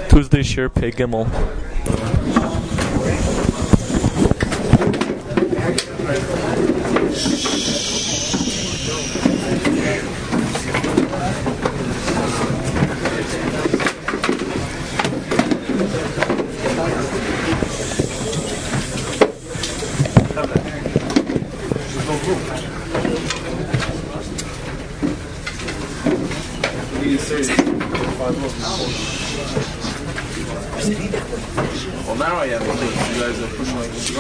Tuesday Shir Pei Gimel. Well, now I am. You guys are pushing like this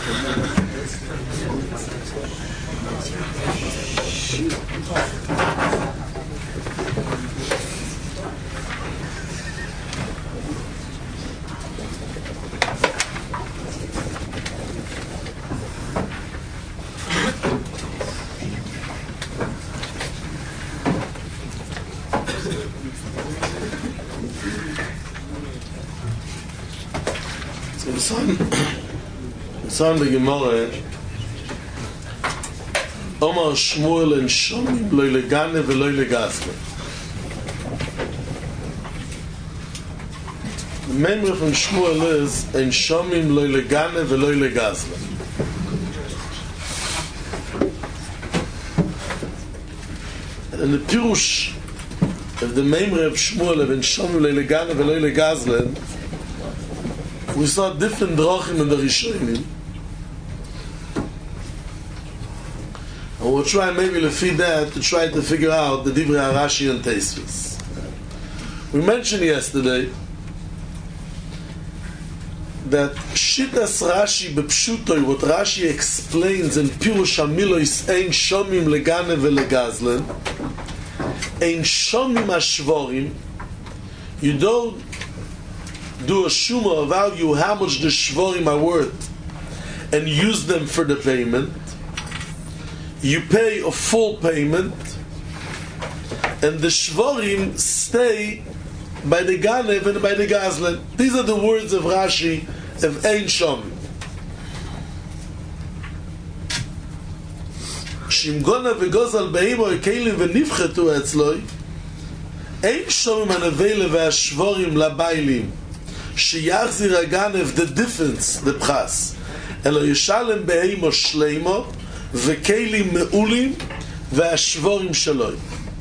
Son the Gemara Omar Shmuel and Shomim lo legane velo legazle. The memory from Shmuel is and Shomim lo legane velo legazle. And the Pirush of the memory of Shmuel and Shomim lo legane velo legazle, we saw different drachim in the Rishonim. And we'll try maybe to feed that to try to figure out the Divrei Rashi and Tosfos. We mentioned yesterday that Shitas Rashi bepshutoi, what Rashi explains in Pirush HaMilos, Ein Shomim legane velegazlen, Ein Shomim hashvorim, you don't do a shuma, value how much the shvorim are worth, and use them for the payment. You pay a full payment, and the shvorim stay by the ganev and by the gazlan. These are the words of Rashi of Ein Shomim. Shimgona v'gozal be'imo ekelim v'nifchetu etzloi, Ein Shomim hanavele v'ashvorim labaylim, sheyachzir haganev the difference, the pras, elo yishalem be'imo shleimo, v'kelim me'ulim v'ashvorim shaloi.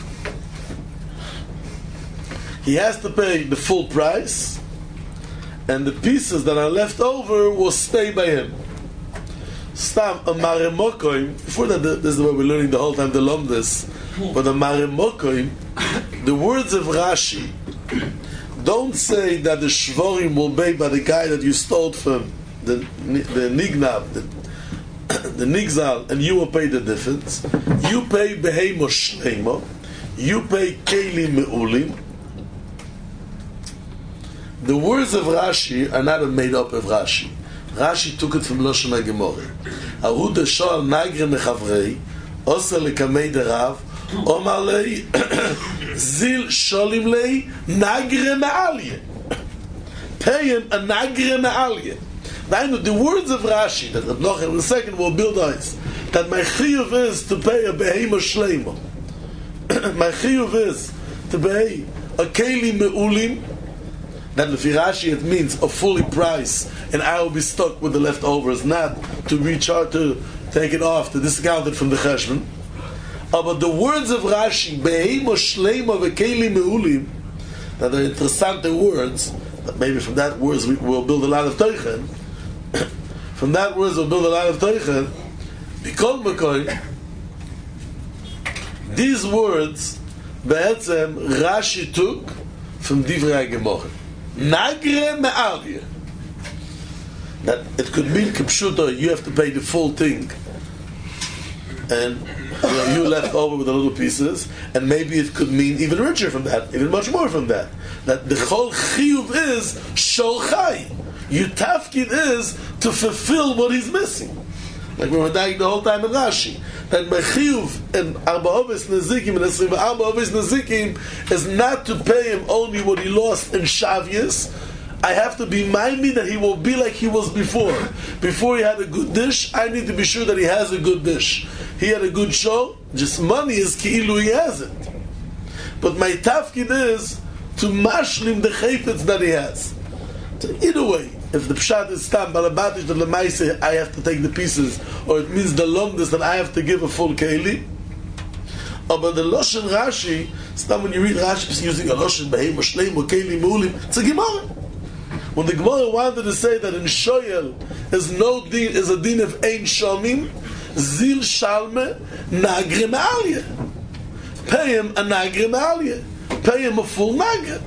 He has to pay the full price, and the pieces that are left over will stay by him. Stam a maremokoim. Before that, this is the way we're learning the whole time to learn this. But the maremokoim, the words of Rashi, don't say that the shvorim will pay by the guy that you stole from, the nignab, the nigzal, and you will pay the difference. You pay beheimo shleimo, you pay kelim me'ulim. The words of Rashi are not made up of Rashi. Rashi took it from Lashon HaGemara. Ahu deshal nagre mechavrei, osa lekamei derav, omar lei, zil sholim lei, nagre me'alye. Pay him a nagre me'alye. The words of Rashi, that Reb Noach in a second will build us, that my chiyuv is to pay a beheimo shleimo. My chiyuv is to pay a kelim me'ulim, that the Rashi it means a fully price, and I will be stuck with the leftovers, not to recharge, to take it off, to discount it from the cheshbon. But the words of Rashi, beheimo shleimo v'kelim me'ulim, that are interessante words, that maybe from that words we will build a lot of teichen. From that words we'll build a lot of teichen. B'kol makom, these words, be'etzem, Rashi took from Divrei HaGemara. Nagre me'alye. That it could mean kipshuto, you have to pay the full thing, and you left over with the little pieces, and maybe it could mean even richer from that, even much more from that. That the whole chiyuv is sholchai. Your tafkid is to fulfill what he's missing. Like we were dying the whole time in Rashi. That my chiyuv and arba ovis nezikim and esrim arba ovis nezikim is not to pay him only what he lost in Shavuos. I have to be minded that he will be like he was before. Before he had a good dish, I need to be sure that he has a good dish. He had a good show, just money is ki'ilu he has it. But my tafkid is to mashlim the chayfetz that he has. So either way, if the pshat is stam balabatish the lemaise, I have to take the pieces, or it means the lomdus that I have to give a full keli. But the loshen Rashi, stam when you read Rashi using a loshen behem or shleim or keli mulim, it's a gemara. When the gemara wanted to say that in shoyel is no din, is a din of ein shomim, zil shalme nagre me'alye. Pay him a nagre me'alye. Pay him a full nagre.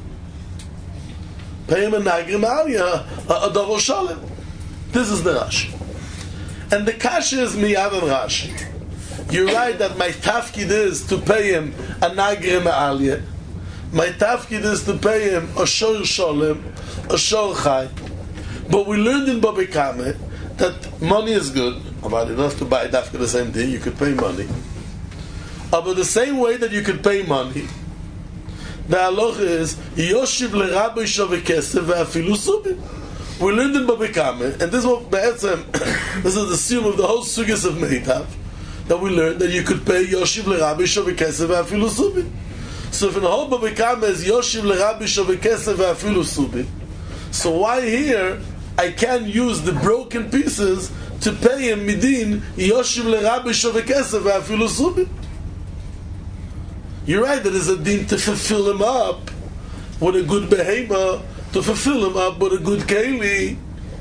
Pay him a nagre me'alye, a double shalem. This is the Rashi. And the kasha is miyad and Rashi. You're right that my tafkid is to pay him a nagre me'alye. My tafkid is to pay him a shor shalem, a shor chai. But we learned in Baba Kama that money is good. About you don't have to buy dafka the same thing. You could pay money. But the same way that you could pay money, the halacha is Yoshiv leRabbi Shaveh Kesef ve'afilu subin. We learned in Baba Kama, and this is what this is the sum of the whole sugis of Meitav, that we learned that you could pay Yoshiv leRabbi Shaveh Kesef ve'afilu subin. So if in the whole Baba Kama is Yoshiv leRabbi Shaveh Kesef ve'afilu subin, so why here I can't use the broken pieces to pay him midin Yoshiv leRabbi Shaveh Kesef ve'afilu subin? You're right, there is a din to fulfill him up with a good behema, to fulfill him up with a good keli.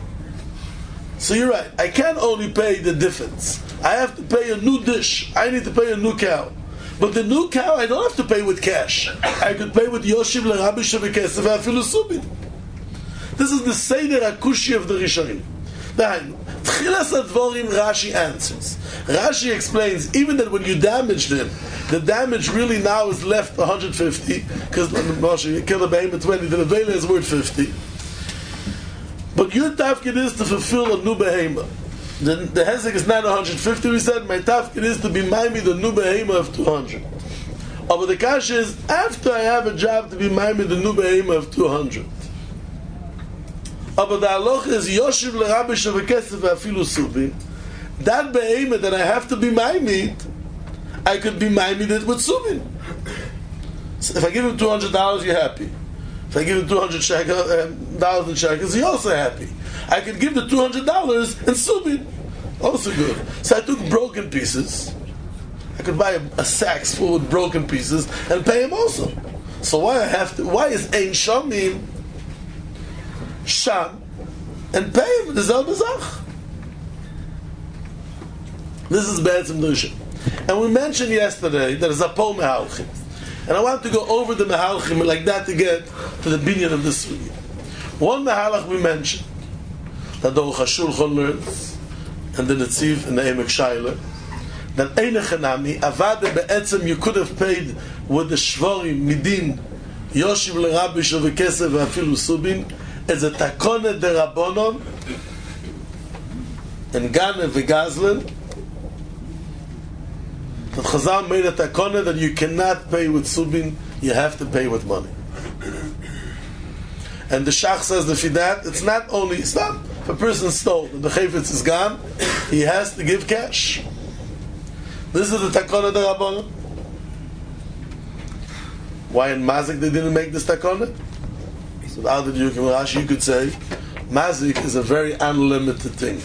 So you're right, I can't only pay the difference. I have to pay a new dish. I need to pay a new cow. But the new cow I don't have to pay with cash. I could pay with Yoshiv leRabbi Shaveh Kesef ve'afilu subin. This is the Seder HaKushi of the Rishonim. Tchilas HaDvorim Rashi answers. Rashi explains, even that when you damaged him, the damage really now is left 150, because Moshe, you kill a behemoth 20, the Levela is worth 50. But your tafkid is to fulfill a new behemoth. The hezek is not 150, we said, my tafkid is to be maimi the new behemoth of 200. But the kash is, after I have a job to be maimi the new behemoth of 200. But the halacha is Yoshiv leRabbi Shaveh Kesef ve'afilu subin. That behemoth that I have to be maimid, I could be maimid it with subin. So if I give him $200, you're happy. If I give him $200 in shekels, you're also happy. I could give the $200 in subin, also good. So I took broken pieces. I could buy a sack full with broken pieces and pay him also. So why is ein shamim sham and pay him the zelbe zach? This is Be'etzim Dusha. And we mentioned yesterday that is a pol mehalchim. And I want to go over the mehalchim like that to get to the binyan of this video. One mehalach we mentioned, that the Shulchan learns, and the Netziv and the Emek Shaila, that Einechanami, Avade Be'etzim, you could have paid with the Shvorim, Midin, Yoshiv leRabbi Shaveh Kesef ve'afilu subin, as a takone de Rabbonon, and Gane v'Gazlan, that Chazal made a takone that you cannot pay with subin, you have to pay with money. And the Shach says that for that, it's not only, it's not, if a person stole and the chayfetz is gone, he has to give cash. This is the takone de Rabbonon. Why in Mazik they didn't make this takone? So the other Yukim Rashi, you could say, Mazik is a very unlimited thing.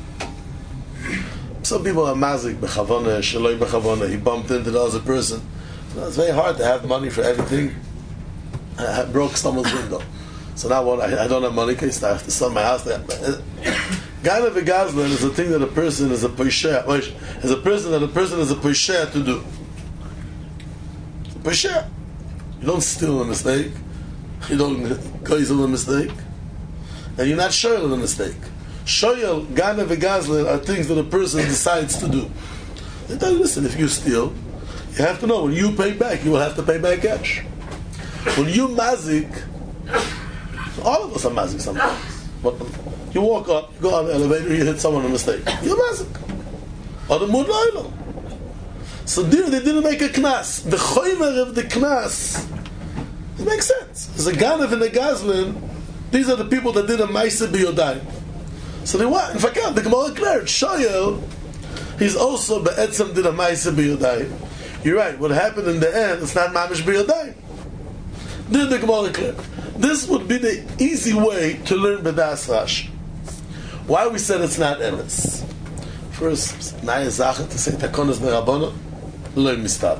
Some people are mazik b'chavona, shaloi b'chavona. He bumped into the other person. So it's very hard to have money for everything. I broke someone's window. So now what? I don't have money because I have to sell my house. Gana v'gazlan is a thing that a person is a poisher. Is a person that a person is a poisher to do. It's a poisher. You don't steal a mistake. You don't kaisel a mistake. And you're not shoyel of a mistake. Shoyel, Gana v'gazlan are things that a person decides to do. They tell you, listen, if you steal, you have to know, when you pay back, you will have to pay back cash. When you mazik, all of us are mazik sometimes. But you walk up, you go on the elevator, you hit someone a mistake. You're mazik. Or the mood loyal. So there, they didn't make a knas. The choymer of the knas, it makes sense. There's a Ganav and a Gazlan, these are the people that did a Maisa b'yodayim. So they what? In fact, the Gemara declared, Shoyel, he's also Be'etzem did a Maisa b'yodayim. You're right, what happened in the end, it's not Mamish b'yodayim. Did the Gemara clear? This would be the easy way to learn B'das Rashi. Why we said it's not emes? First, Naya Zachet to say Takonas Nerabona, learn Mistab.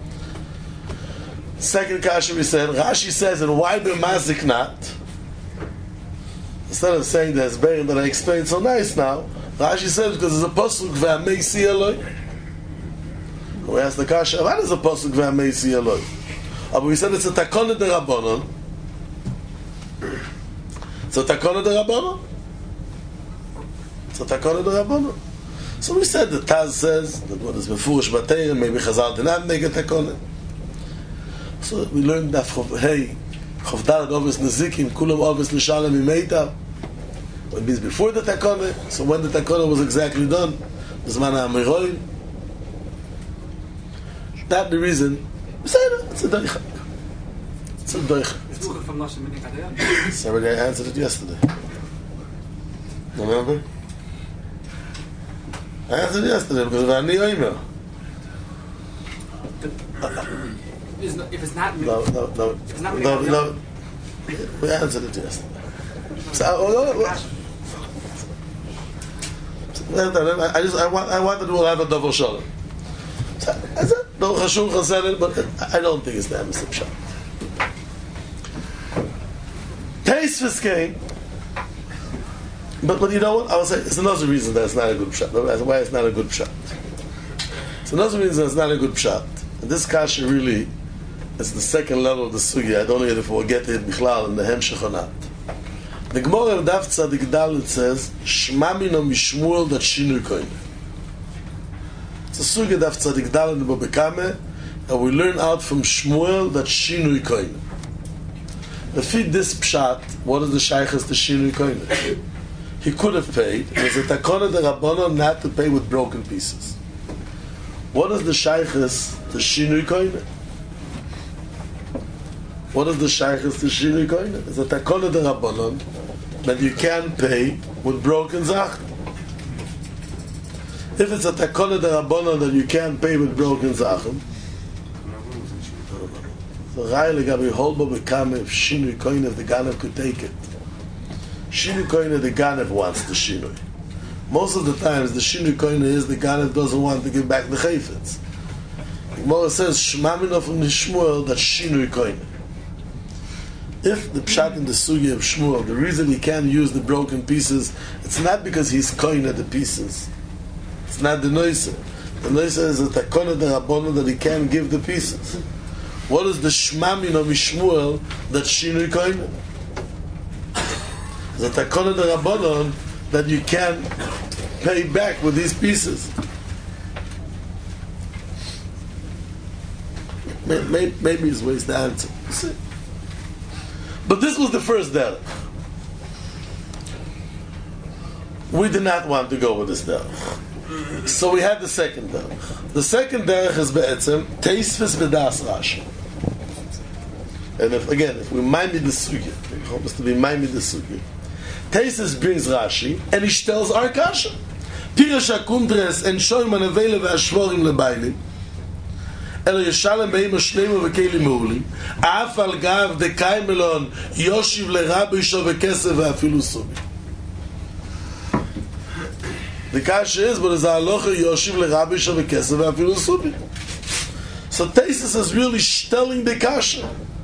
Second kasha we said, Rashi says, and why B'mazik not? Instead of saying the Hesberim that I explained so nice now, Rashi says because there's a pasuk V'ameisi Eloi. We asked the kasha, what is a pasuk V'ameisi Eloi? But we said it's a Takona Derabonon. It's a Takona Derabonon. It's a Takona Derabonon. So we said the Taz says that what is Mefurish Bateir, maybe Chazal did not make a Takona. So we learned that hey, Chavdalad Ovis Nezikim, Kulam Ovis Nishalem Imeitav. It means before the Takona. So when the Takona was exactly done, Zman HaAmiroim. That's the reason. It's a doichak. It's a doichak. Sorry, I answered it yesterday. Remember? I answered it yesterday because of Ani Oimer. If it's not No. We answered it yesterday. So, I wanted to have a double shalom. So, I said, no, Chashul said it, but I don't think it's the Emes Pshat. Taisvis came, but you know what? I would say it's another reason that it's not a good Pshat. Why it's not a good Pshat? It's another reason it's not a good Pshat. And this kasha really is the second level of the sugya. I don't know if we'll get to it bichlal in the Hemshech or not. The Gemara of Daf Tzadik Dalet says, Shma mino mishmuel dat shinui koine. It's a sugya Daf Tzadik Dalet in Bobekame, and we learn out from Shmuel that shinui koine. The feed this pshat, what is the shaykhs to shinui koine? He could have paid. It was a takona de Rabbanon not to pay with broken pieces. What is the shaykhs to shinui koine? What is the shaykhs to shinui koine? It's a takona de Rabbanon that you can pay with broken zach. If it's a takona de Rabbanon that you can't pay with broken zachem, so Rayli Gabi Holba become if shinui koine, if the Ganev could take it. Shinui koine, the Ganev wants the shinui. Most of the times, the shinui koine is the Ganev doesn't want to give back the chayfetz. The Gemara says Shma mino from Shmuel that shinui koine. If the pshat in the sugya of Shmuel, the reason he can't use the broken pieces, it's not because he's koine the pieces. It's not the noise. The noise is a takona de Rabbanon that he can't give the pieces. What is the Shma mino Shmuel that shinui koine? The takona de Rabbanon that you can pay back with these pieces. Maybe his way is the answer. You see? But this was the first derech. We did not want to go with this derech. So we had the second derech. The second derech is be'etzem teisvis b'das Rashi. And if we minded the sugya, we hope us to be minded the sugya. Teisvis brings Rashi and he tells our kasha. Pirash HaKundres and Shoyman Avele ve'ashvorim lebailim אלא ישלם בהם השלמו וכלים מעולים אף על גב דקאי מלון יושיב לרבי שווה כסף ואפילו סובי. The kasha is, but it's halacha yoshiv lerabi shava kesef v'afilu subi. So Taisus is really telling the kasha.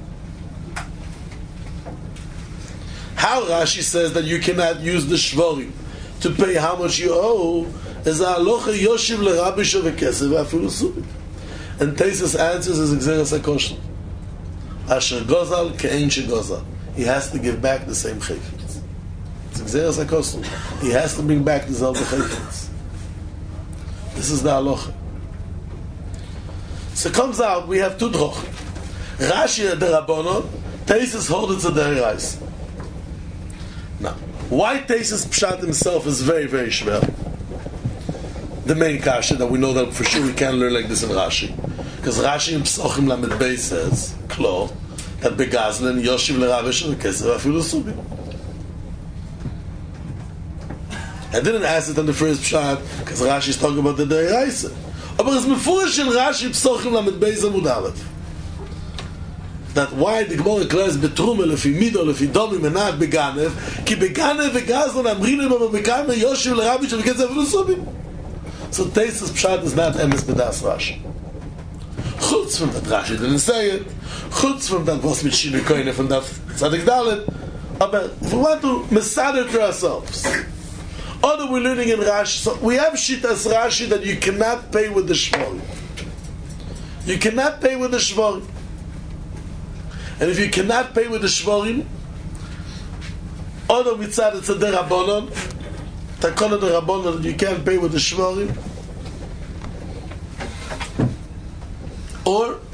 How Rashi says that you cannot use the shvorim to pay how much you owe is halacha yoshiv lerabi shava kesef v'afilu subi. And Taisus answers as Xeris HaKosher. Asher gozal ke'en shegozal. He has to give back the same chayfetz. It's Xeris HaKosher. He has to bring back the zelda chayfetz. This is the halacha. So it comes out, we have two drochim. Rashi at the Rabbanon, Taisus holds it to the Reis. Now, why Taisus Pshat himself is very, very shver? The main kasha that we know that for sure we can't learn like this in Rashi. Because Rashi in Psochim Lamed Beis says, Klo, that Begazlen, Yoshiv L'Ravish V'Kesev Afilu Subi. I didn't ask it on the first Pshat, because Rashi is talking about the Deiraisa. But it's Mefurish in Rashi Psochim Lamed Beis Amud Aleph. that why the Gemara declares betrume lefi mido lefi domi menat beganev ki beganev vegazlan amrinim aber bekame Yoshiv l'Rabbi shebeketzev v'lusubim. So Teisus Pshat is not emes bedas Rashi. Chutz from that Rashi didn't say it. Chutz from that was mit Shinu Koine from that Tzadik Dalet. But if we want to mesader to ourselves, other we're learning in Rashi, so we have Shitas Rashi that you cannot pay with the Shvorim. You cannot pay with the Shvorim. And if you cannot pay with the Shvorim, other mitzad it's a derabonon, takona derabonon that you can't pay with the Shvorim, or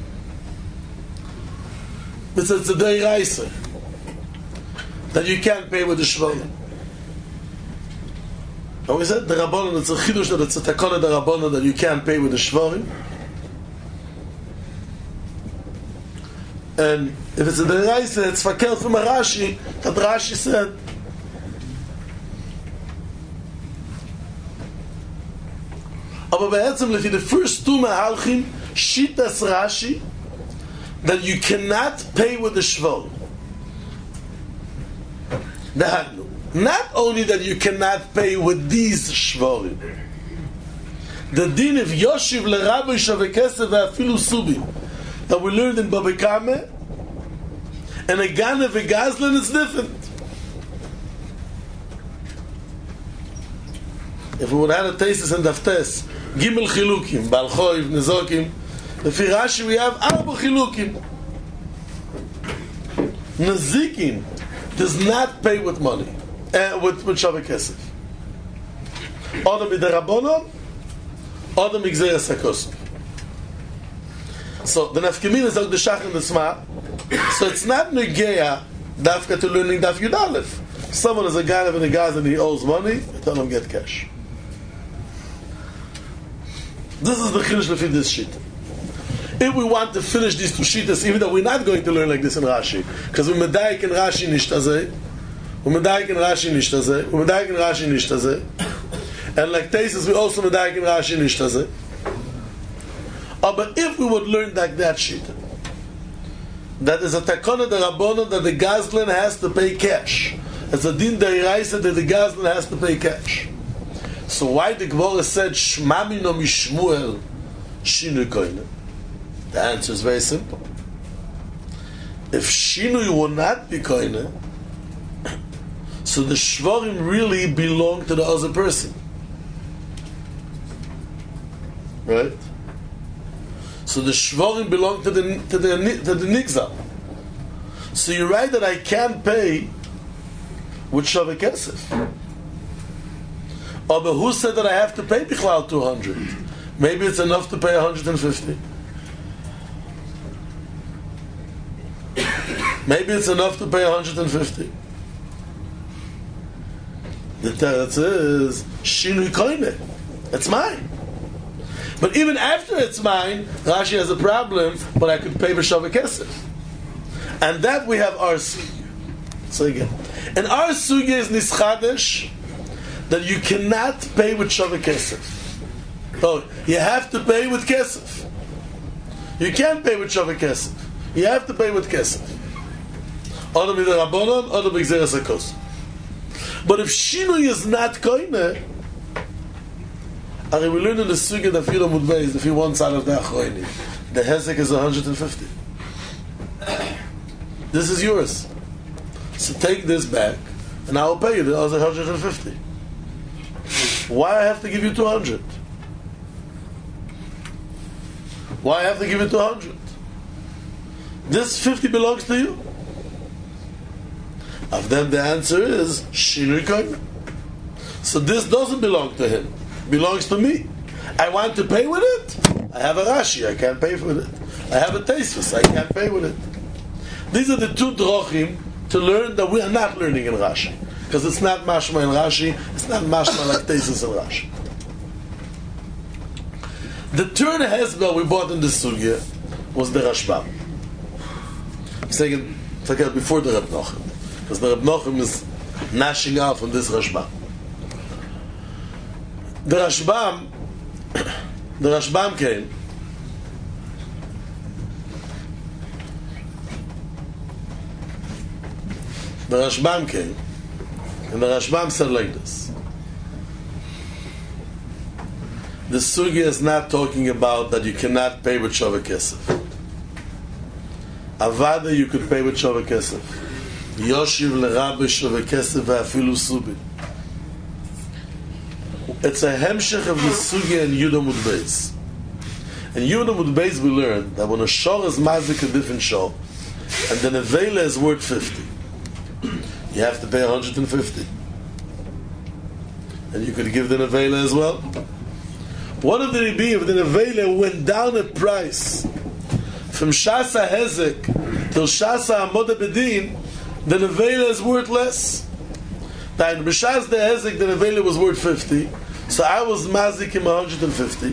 it's a deiraisa that you can't pay with the Shvorim. And we said the Rabbanon, it's a chidush that it's a takona derabonon that you can't pay with the Shvorim. And if it's a deraisa, it's fakert from a Rashi, that Rashi said, aber be'etzem lefi the first two mahalchim, shitas Rashi, that you cannot pay with the shvor. Not only that you cannot pay with these shvorim, the din of Yoshiv l'Rabbi shavekesef ve'afilu subim that we learned in Baba Kame and a Gane v'Gazlan is different. If we would have a thesis and daftes Gimel Chilukim, Balchoiv, Nezokim, lefi Rashi we have Arba Chilukim. Nezikin does not pay with money, with Shavei Kesef. Adam Idarabonon, Adam Igzeres HaKosov. So the nafkamin is like the shach and the sma. So it's not negeya dafka to learning daf yud aleph. Someone is a guy in the Gaza and he owes money, you tell him get cash. This is the chiddush lefi this sheet. If we want to finish these two sheetas, even though we're not going to learn like this in Rashi, because we medayik in Rashi nishtazeh, we medayik in Rashi nishtazeh, we medayik in Rashi nishtazeh, and like Teisus we also medayik in Rashi nishtazeh. But if we would learn like that sheet, that is a takona de rabbonon that the Gazlan has to pay cash. It's a din deiraisa that the Gazlan has to pay cash. So why the Gemara said Shmami no mishmuel shinui koine? The answer is very simple. If shinui will not be koine, so the shvorim really belong to the other person, right? So the shvorim belong to the nigzal. So you're right that I can't pay with Shavei Kesef. But who said that I have to pay Bichlal 200? Maybe it's enough to pay 150. Maybe it's enough to pay 150. The teretz is Shinui Koine. It's mine. But even after it's mine, Rashi has a problem, but I could pay B'Shavei Kesef. And that we have our sugya. So again, and our sugya is Nischadesh, that you cannot pay with Shavei Kesef. Oh, you have to pay with Kesef. You can't pay with Shavei Kesef. You have to pay with Kesef. Adam Idarabonon, Adam Igzeres HaKosov. But if Shinui is not Koine, we learn in the sugya that Fira Mudbeis, if you want side of the Achroini, the Hezek is 150. This is yours. So take this back, and I will pay you the other 150. Why I have to give you 200? Why I have to give you 200? This 50 belongs to you. Of them, the answer is Shinui Koine. So this doesn't belong to him. Belongs to me. I want to pay with it. I have a Rashi, I can't pay with it. I have a Teisvus, I can't pay with it. These are the two drochim to learn that we are not learning in Rashi, because it's not mashma in Rashi, it's not mashma like Teisvus in Rashi. The third hezbel we bought in the sugya was the Rashbam. I'm saying it before the Reb Nochem, because the Reb Nochem is gnashing out on this Rashbam. The Rashbam came the Rashbam came, and the Rashbam said like this. The sugya is not talking about that you cannot pay with Shova Kesef. Avada you could pay with Shova Kesef. Yoshiv leRabbi Shova Kesef ve'afilu subi. It's a hemshech of the sugya in Yud Amud Beis. In Yud Amud Beis we learned that when a shor is mazik a different shor, and the nevela is worth 50, you have to pay 150. And you could give the nevela as well. What would it be if the nevela went down in price from Shasa Hezek till Shasa Amoda Bedin? The nevela is worth less. Now in B'shas the Hezek the nevela was worth 50, so I was mazik him 150.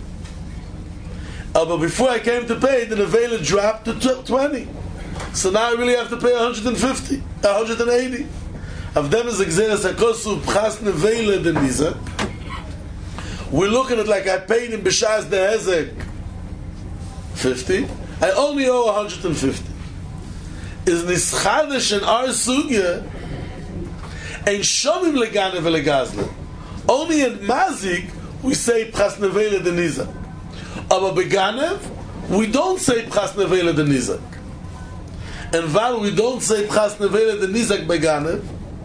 But before I came to pay, the nevela dropped to 20. So now I really have to pay 150, 180. Of them is exeres hakosu pchas nevela the nizak. We're looking at it like I paid in B'shas the Hezek 50. I only owe 150. Is nischadish in our sugya and shomim leganev velegazle. Only in mazik we say pchas nevela the nizak. Aber beganev we don't say pchas nevela the nizak. And while we don't say pchas nevela the nizak beganev,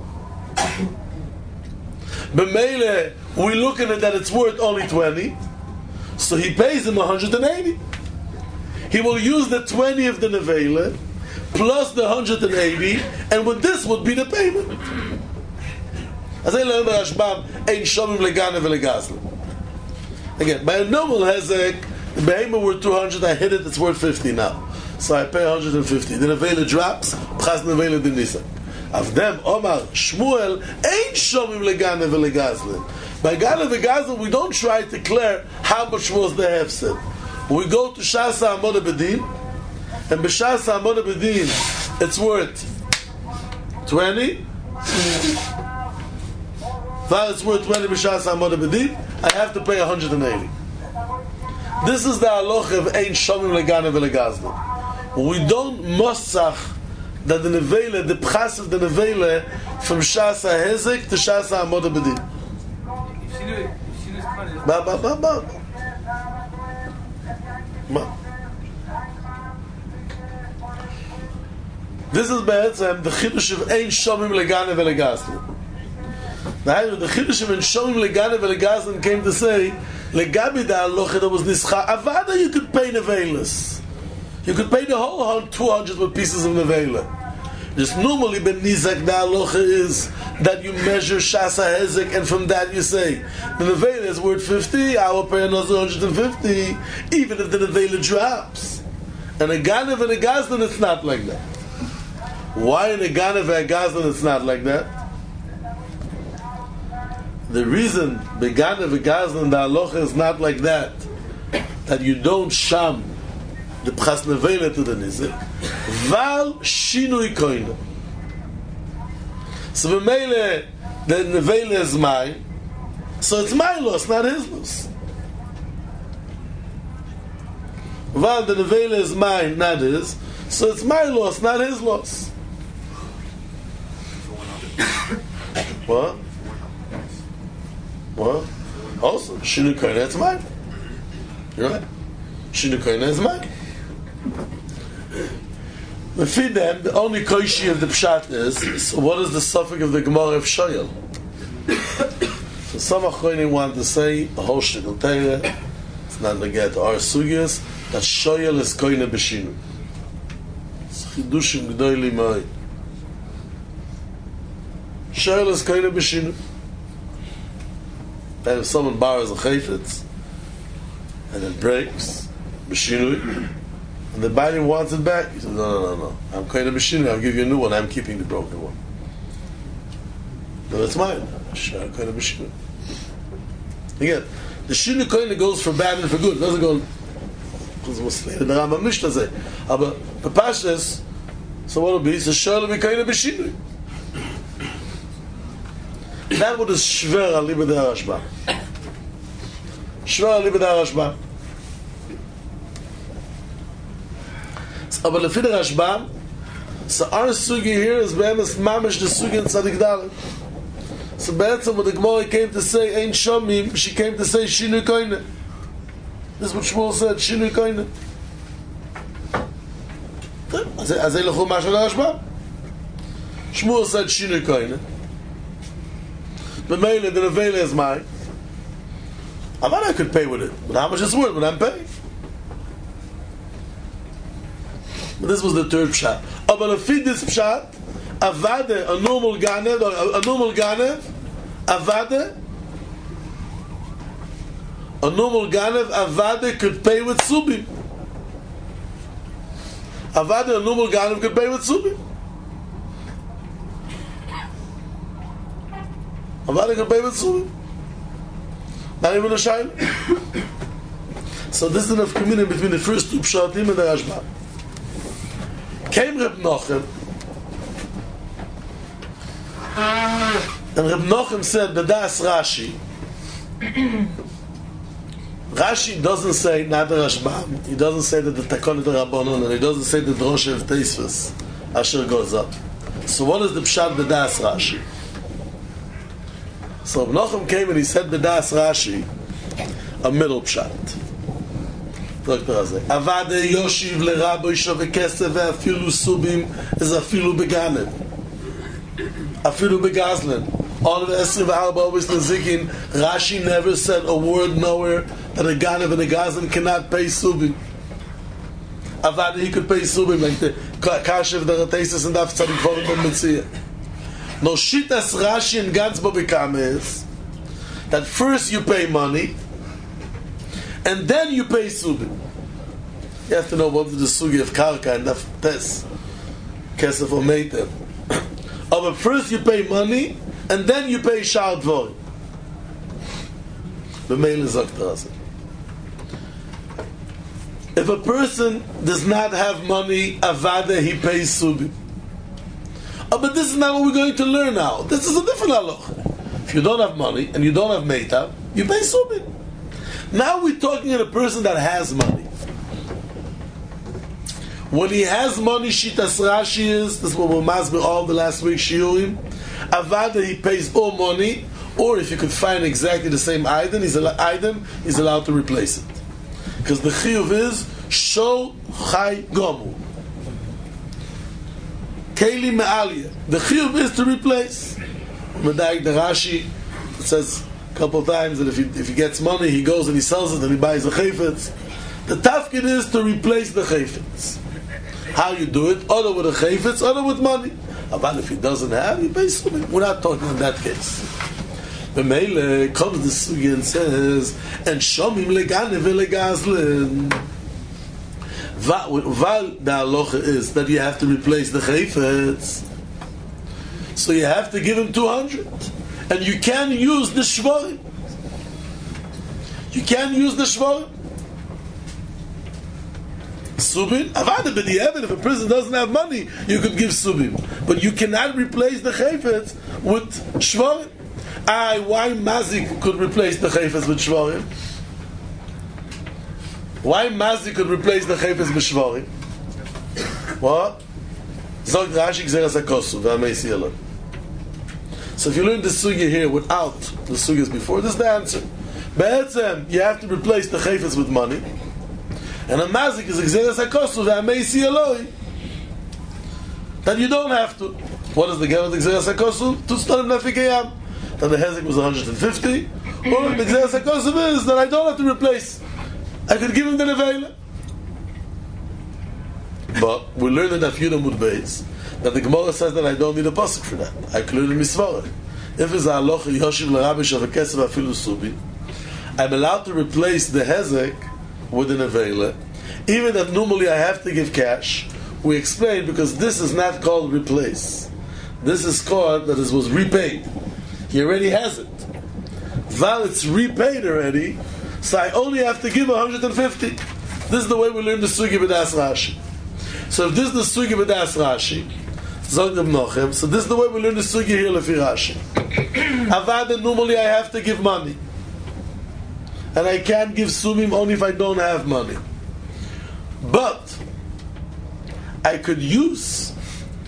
b'meile we look at it that it's worth only 20, so he pays him 180. He will use the 20 of the nevela plus the 180, and with this would be the payment. As I learned by Rashbam, ein shomim leganev velegazle. Again, by a normal hezek, the behemoth were 200, I hit it, it's worth 50 now. So I pay 150. The nevela drops, pchas nevela the nizak. Of them, Omar, Shmuel, ain't shomim leganev velegazle. By ganev velegazle, we don't try to declare how much was the hefsed. We go to Shasa Amoda Bedin, and B'Shasa Amoda Bedin, it's worth 20. While it's worth 20 B'Shasa Amoda Bedin, I have to pay 180. This is the halacha of ein shomim leganev velegazle. We don't mosach that the nevela, the pchas of the nevela, from Shasa Hezek to Shasa Amoda Bedin. This is be'etzem the chidush of ein shomim leganev velegazle. Now the chidush of ein shomim leganev velegazle came to say legabi da halacha that was nischa avada you could pay nevelas. You could pay the whole 200 with pieces of nevela. Just normally ben nizak da halacha is that you measure Shasa Hezek, and from that you say the nevela is worth 50, I will pay another 150, even if the nevela drops. And a ganev and a gazlan, it's not like that. Why in a ganev and a gazlan it's not like that? The reason the ganev and gazlan the halacha is not like that you don't sham the pchas nevela to the nizak, val shinui koina. So b'meile the nevela is mine, so it's my loss, not his loss. Val the nevela is mine, not his, so it's my loss, not his loss. What? What? Also, shinui koina, it's mine. You're right. Shinui koina is mine. The feed them, the only koishi of the pshat is, so what is the suffix of the Gemara of Shoyel? So some achronim want to say, a whole shtickle teire, it's not to get our sugyas, that Shoyel is koine b'shinu. It's chidushim g'doili moi. Shoyel is koine b'shinu. And if someone borrows a chayfetz, and it breaks, b'shinui, and the buyer wants it back, he says, no. I'm koine b'shinui, I'll give you a new one, I'm keeping the broken one. No, that's mine. Koine b'shinui. Again, the shinu koine goes for bad and for good. It doesn't go, because it was slated the Rambam Mishnah say. But the Pashas, so what will be? So sure will be koine b'shinui. That what is shver al libed HaRashbam. Shver al libed HaRashbam. Aber lefi the Rashbam, So our sugi here is be'emes mamish the sugi in Tzadik Dalet. So be'etzem when the Gemara came to say Ein Shomim, she came to say Shinui Koine. This is what Shmuel said, Shinui Koine. Azay lechu mashal Rashba. Shmuel said Shinui Koine. The Meile, the Nevele is mine. I could pay with it, but how much is it worth when I'm paying? But this was the third pshat. But if this pshat, avade, a normal ganev, avade, a normal ganev, avade could pay with subim. Avade, a normal ganev could pay with subim. Avade could pay with subim. Not even a shayla. So this is enough communion between the first two pshatim and the Rashba. Came Reb Nochem, and Reb Nochem said, "Bedas Rashi." Rashi doesn't say not the Rashbam. He doesn't say that the Takon of the Rabbanon, and he doesn't say the Drosha of Teisvus Asher goes up. So what is the pshat Bedas Rashi? So Reb Nochem came and he said Bedas Rashi, a middle pshat. Avade Yoshiv leRabbi Shove Kesef ve'afilu subim is afilu beganev, afilu begazlen. All of the 24 always nezikin. Rashi never said a word nowhere that a ganev and a gazlan cannot pay subim. Avade he could pay subim like the kashev the Ratesis and Daf Tzadik Varim ben Metzia. No shitas Rashi and Gansbo Bekam is that first you pay money and then you pay subim. You have to know what is the sugi of karka and daf tes kesef or meitem. But first you pay money and then you pay shar dvorim. B'meila zakta. If a person does not have money, avada he pays subim. But this is not what we're going to learn now. This is a different halacha. If you don't have money and you don't have meitam, you pay subim. Now we're talking about a person that has money. When he has money, Shitas Rashi is, this is what we'll masber all the last week shiurim, avada he pays all money, or if you could find exactly the same item, he's allowed to replace it. Because the chiyuv is shol chai gomu. Keli me'aliyah. The chiyuv is to replace. Medayik the Rashi says a couple of times that if he gets money, he goes and he sells it and he buys a chayfetz. The tafkid is to replace the chayfetz. How you do it? Other with a chayfetz, other with money. But if he doesn't have, he pays something. We're not talking in that case. The Meile comes the sugi and says, and shomim legane velegazlen. Val the halacha is that you have to replace the chayfetz. So you have to give him 200. And you can use the shvarim. You can use the shvarim. Subin, avada b'di'evet, if a person doesn't have money, you could give subin. But you cannot replace the chayfetz with shvarim. Why Mazik could replace the chayfetz with shvarim? Why Mazik could replace the chayfetz with shvarim? What? Zog Rashi gzeras hakosu v'ameisi elon. So if you learn the sugya here without the sugyas before, this is the answer. Be'etzem, you have to replace the chayfetz with money. And a mazik is gzeras hakosu v'ameisi eloi. That you don't have to. What is the get of the gzeras hakosu? To start nafikeyam. That the hezek was 150. Or the gzeras hakosu is that I don't have to replace. I could give him the nevela. But we learned in that Yudam Mudbeis that the Gemara says that I don't need a pasuk for that. I include in Misvara. If it's a halacha Yoshiv l'Rabbi Shove Kesef afilu subi, I'm allowed to replace the hezek with an nevela, even that normally I have to give cash. We explain because this is not called replace. This is called that it was repaid. He already has it. While it's repaid already, so I only have to give 150. This is the way we learn the sugi b'das Rashi. So if this is the sugi b'das Rashi, Zog Reb Nochem, so this is the way we learn the sugi here lefi Rashi. Avada, normally I have to give money. And I can't give sumim only if I don't have money. But I could use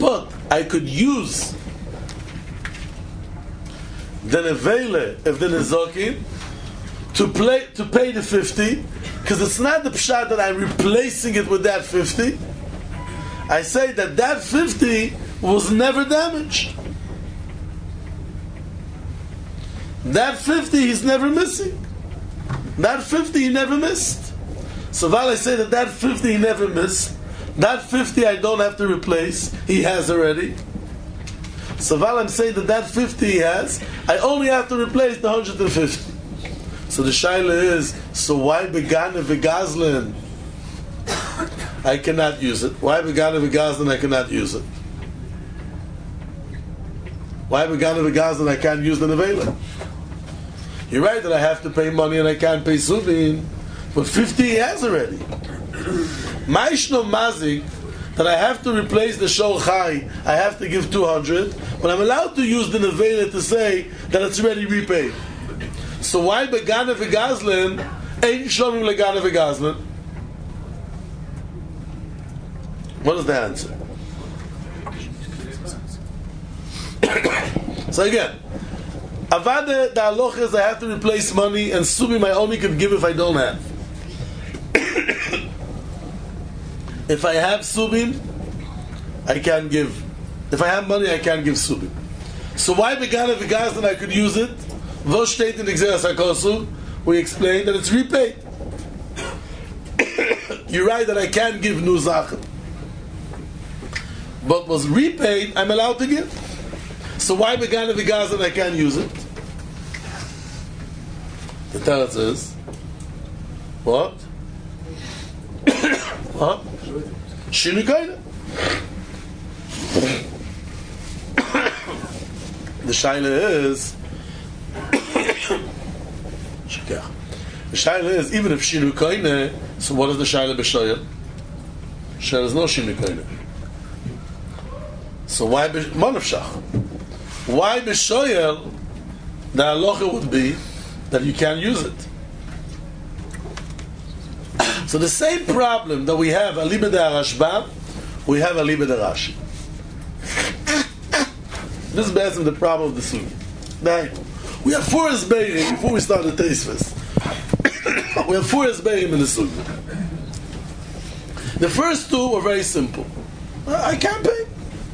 But I could use the nevele of the nezokin to pay the 50, because it's not the pshat that I'm replacing it with that 50. I say that 50 was never damaged. That 50 he's never missing. That 50 he never missed. So while I say that 50 he never missed, that 50 I don't have to replace, he has already. So while I'm saying that 50 he has, I only have to replace the 150. So the shaila is, so why begane v'gazlan I cannot use it? Why begane v'gazlan I cannot use it? Why begane v'gazlan I can't use the nevela? You're right that I have to pay money and I can't pay subin, but 50 he has already. Ma'ishno mazik that I have to replace the shor chai, I have to give 200, but I'm allowed to use the nevela to say that it's already repaid. So why begane v'gazlan ain't shlomim legane v'gazlan? What is the answer? So again, avada the halacha is I have to replace money, and subim I only can give if I don't have. If I have subim, I can give. If I have money, I can't give subim. So why begane v'gazlan I could use it? Vos steht in the Gzeras HaKosu, we explained that it's repaid. You're right that I can't give nu zachen. But was repaid, I'm allowed to give. So why begane v'gazlan I can't use it? The Teretz is, what? What? Shinu koine. The shaila is, the shaila is, even if shinu koine, so what is the shaila b'shoyel? There is no shinu koine. So why monafshach? Why b'shoyel the halacha would be that you can't use it? So the same problem that we have aliba de Rashba, we have aliba de Rashi. This is basically the problem of the sugi. Now, we have 4 esbeirim before we start the Tosfos. We have 4 esbeirim in the sugi. The first 2 were very simple. I can't pay.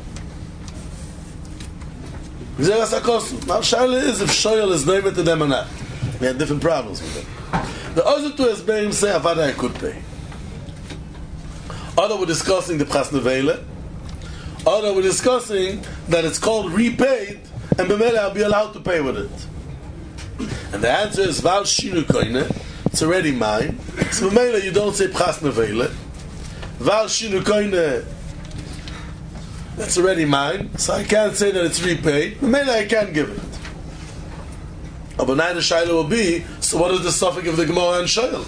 Gzeras HaKosu. Now, shaila is if shoyel is neighbor to them or not. We had different problems with them. The other 2 esbeirim say avada I could pay. Other were discussing the pras nevela. Other were discussing that it's called repaid, and b'mele I'll be allowed to pay with it. And the answer is val shinu koine. It's already mine. So b'mele you don't say pras nevela. Val shinu koine. It's already mine, so I can't say that it's repaid. B'mele I can't give it. But now the shaila will be, so what is the suffix of the Gemara and Shoyel?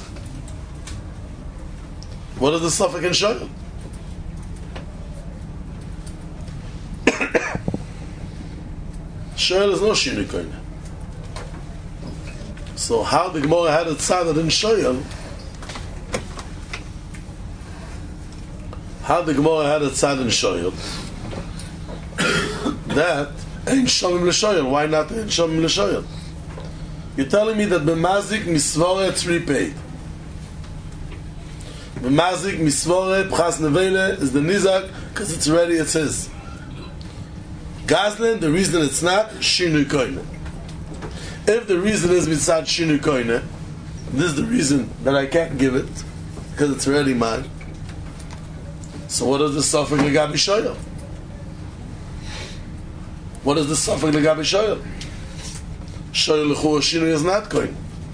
What is the suffix in Shoyel? Shoyel is no shinu koine. So how the Gemara had it tzadad in Shoyel? How the Gemara had it tzadad in Shoyel? That ain't shomim l'shoyel. Why not ain't shomim l'shoyel? You're telling me that b'mazik misvore it's repaid. B'mazik misvore pchas nevele is the nizak because it's already it's his. Gazlan, the reason it's not shinu koine. If the reason is mitzad shinu koine, this is the reason that I can't give it because it's already mine. So what is the suffering legabi shoyel? What is the suffering legabi shoyel? Shoyel l'chur shinu is not koine.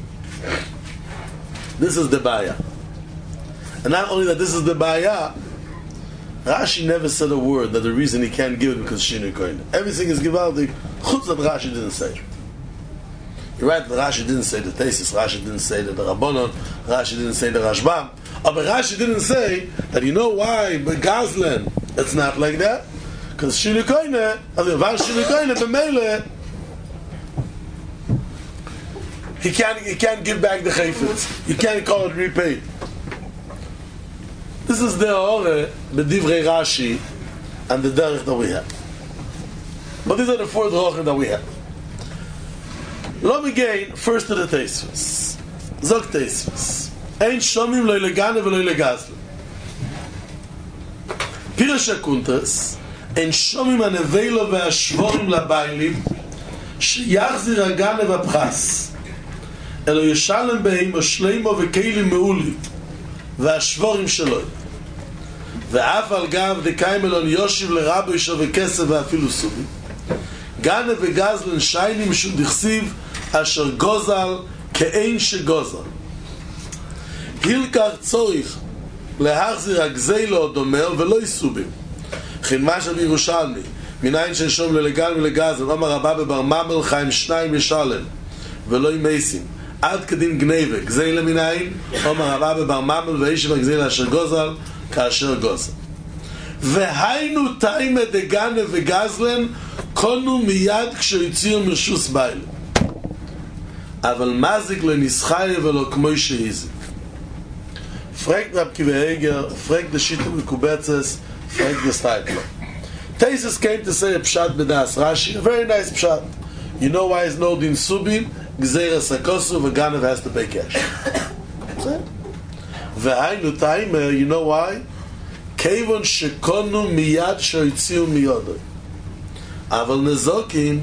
This is the baya. And not only that, this is the baya. Rashi never said a word that the reason he can't give it because shinu koine. Everything is givaldik. Chutz that Rashi didn't say. You're right that Rashi didn't say the Tesis, Rashi didn't say the Rabbanon, Rashi didn't say the Rashbam. But Rashi didn't say that you know why but Gazlan it's not like that? Because shinu koine, b'meile, he can't give back the chayfetz. You can't call it repaid. This is the ore b'divrei Rashi and the derech that we have. But these are the four drachim that we have. Let me gain first to the Tosfos. Zog Tosfos. Ein shomim lo legane v'lo legazle. Pirush HaKuntas, אין שומעים הנבילו והשבורים לביילים שיחזיר הגנה והפחס אלו ישלם בהם השלימו וכלים מעולים והשבורים שלו ואף על גב דקיים אלון יושיב לרבו ישו וכסף ואפילו סובי גנה וגזלן שיינים שהוא דכסיב אשר גוזל כאין שגוזל הילקח צורך להחזיר הגזילו דומר ולא יסובים חנמש על ירושלמי מניין ששום ללגן ולגזל אמר רבה בבר ממל חיים שניים ישלם ולא ימייסים עד כדין גניבה גזילה מניין אמר רבה בבר ממל ואישב הגזילה אשר גוזל כאשר גוזל והיינו תאימה דגנה וגזלן קונו מיד כשהציעו מרשוס ביילה אבל מזיק לנסחי ולא כמו שהזיק פרק רב קיבהגר פרק דשיטו מקובצס Frank the Steipler. Tosfos came to say a pshat b'das Rashi, a very nice pshat. You know why it's no din subin? Gzeira sakosu v'ganav has to pay cash. V'hainu taimer, you know why? Kevon shekonu miyad shoytziu miyodo. Aval nezokim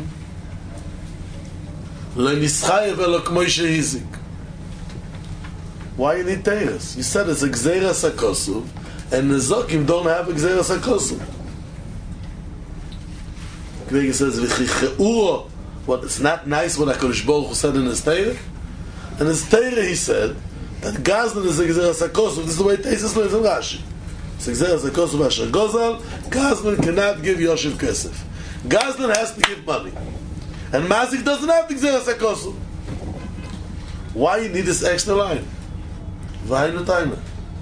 lo nischayev elo k'mo shehizik. Why you need Torahs? You said it's a gzeira sakosu and the Zokim don't have a Gzeira Sakosu. Kvega says, what, it's not nice what HaKadosh Baruch Hu said in his Torah? In his Torah he said that Gazlan is a Gzeira Sakosu. This is the way Tosfos learns in Rashi. It's a Gzeira Sakosu Asher Gozal. Gazlan cannot give Yoshev Kesef. Gazlan has to give money. And Mazik doesn't have the Gzeira Sakosu. Why you need this extra line? V'hainu taimer.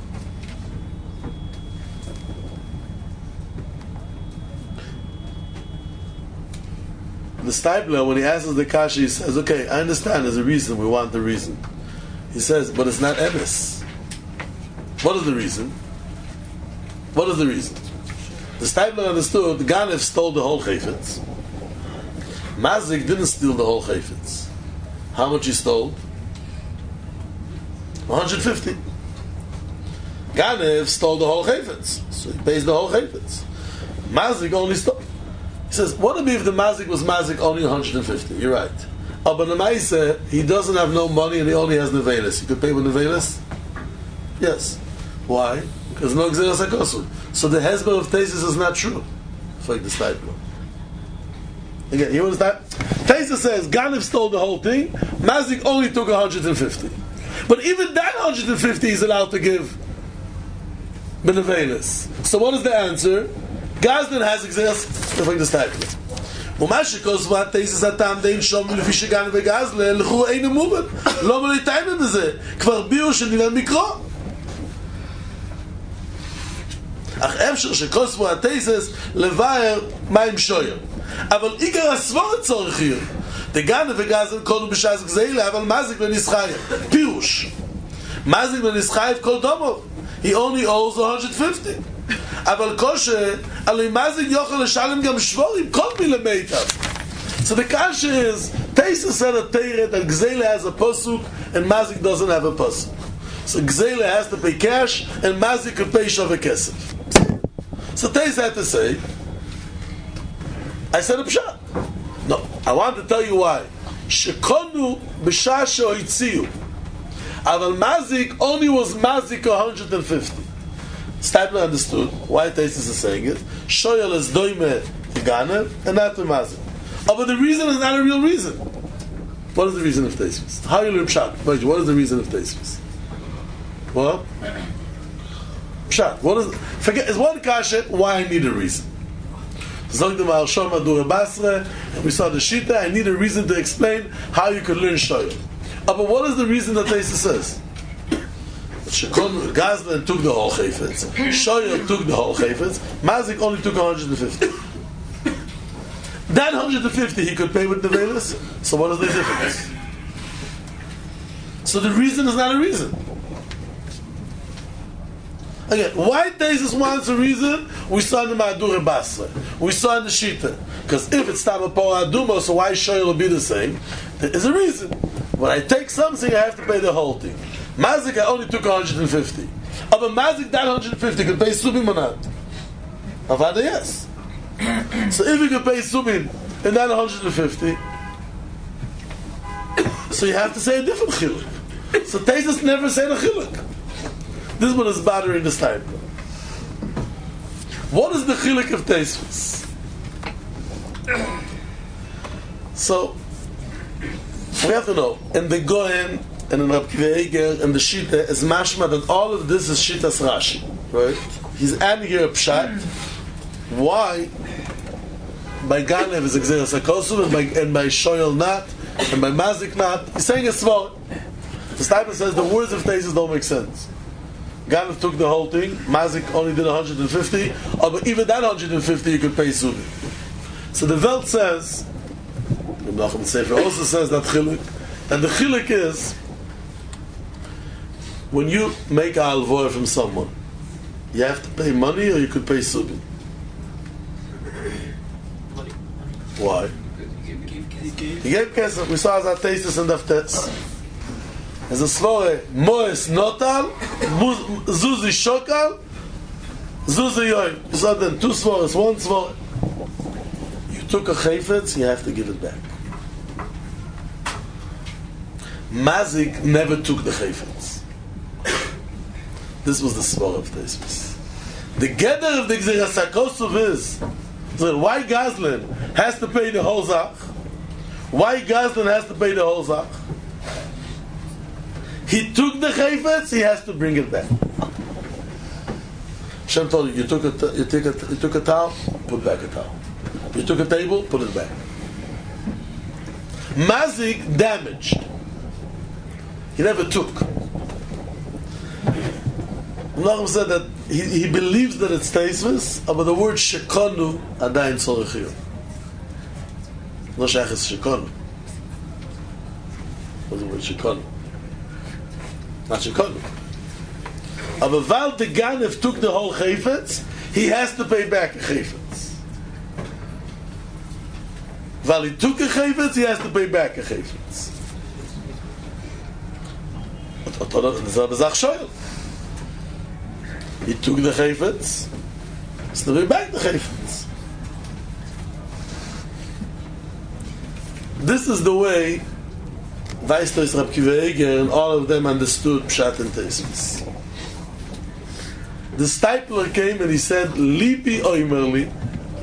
The Steipler, when he answers the kasha, he says, okay, I understand there's a reason, we want the reason. He says, but it's not emes. What is the reason? What is the reason? The Steipler understood the Ganev stole the whole chayfetz. Mazik didn't steal the whole chayfetz. How much he stole? 150. Ganev stole the whole chayfetz, so he pays the whole chayfetz. Mazik only stole. He says, what would be if the mazik was mazik only 150? You're right. Oh, but the Maisa, he doesn't have no money and he only has nevelis. He could pay with nevelis? Yes. Why? Because no gzeira sakosu. So the hezbollah of Tosfos is not true. Like the Steipler. Again, you understand? Tosfos says, Ganev stole the whole thing, mazik only took 150. But even that 150 is allowed to give benevelis. So what is the answer? Gazlan has exists like the Steipler. ומה שכוסו התייסס הטעם דין שומעים לפי שגן וגזלן לכו אינו מובן לא מליטיימן בזה כבר ביור שנילן מקרו אך אפשר שכוסו התייסס לבאר מים שויר אבל עיקר הסבור הצורך hier דגן וגזלן קונו בשעס גזילה אבל מזיק לנסחייב פירוש מזיק לנסחייב כל דומו he only owes 150 אבל קושה, עלי מזיק יוכל לשלם גם שבורים, כל מילה מיטב. So the kasha is, Tosfos said a Torah that Gzeila has a posuk and Mazik doesn't have a posuk. So Gzeila has to pay cash and Mazik could pay Shaveh Kesef. So Tosfos had to say, I said a pshat. No, I want to tell you why. Shekonu b'shah she'oitziu. Aval Mazik only was Mazik 150. Steipler understood why Tosfos is saying it. Shoyal is doime to Ganev and not to Mazik. Oh, but the reason is not a real reason. What is the reason of Tosfos? How you learn Pshat? What is the reason of Tosfos? What? Pshat. What is? Forget. It's one kasha. Why I need a reason? Zog the Maal Shom Adura Basra, and we saw the Shita. I need a reason to explain how you could learn Shoyal. Oh, but what is the reason that Tosfos says? Gazlan took the whole chayfetz. Shoyal took the whole chayfetz. Mazik only took 150. That 150 he could pay with the velas. So what is the difference? So the reason is not a reason. Again, why Taisus wants a reason? We saw in the Ma'adure Basra. We saw in the Shita. Because if it's Tama Po Adumo, so why Shoyal will be the same? There is a reason. When I take something, I have to pay the whole thing. Mazik, I only took 150. But Mazik, that 150 could pay Subin or not? Avada, yes. So if you could pay Subin and then 150, so you have to say a different chiluk. So Taisus never said a chiluk. This one is bothering this time. What is the chiluk of Taisus? So we have to know. In the Goen and in Rab Kiva Eiger and the Shita is mashma that all of this is Shitas Rashi, right? He's adding here a pshat. Why? By Ganev is Exeras HaKosuv and by Shoyal not and by Mazik not. He's saying a svor. The Stipler says the words of Taisus don't make sense. Ganev took the whole thing. Mazik only did 150. But even that 150 you could pay Subi. So the Welt says, the Menachem Sefer also says that chiluk, and the chiluk is when you make a alvor from someone, you have to pay money or you could pay Subi. Why? He gave kesef. We saw as our Taisus and Daftes. As a svore, Moes Notal, Zuzi Shokal, Zuzi Yoy. You saw then two svores, one svore. You took a chayfetz, you have to give it back. Mazik never took the chayfetz. This was the svore of Taisus. The gather of the Gzeras HaKosuv is so why Gazlan has to pay the whole zach? Why Gazlan has to pay the whole zach? He took the chayfetz, he has to bring it back. Hashem told you, you took a towel, put back a towel. You took a table, put it back. Mazik damaged. He never took. Menachem said that he believes that it's Taisus, but the word shekonu adayin tzorech. No shayach is shekonu. What's the word shekonu? Not shekonu. But while the Ganev took the whole chayfetz, he has to pay back a chayfetz. While he took a chayfetz, he has to pay back a chayfetz. He took the chayfetz, he's to pay back the chayfetz. This is the way Weistos, Rab Kiva Eiger, and all of them understood Pshat and Taisus. The Stipler came and he said, Libi Oimerli.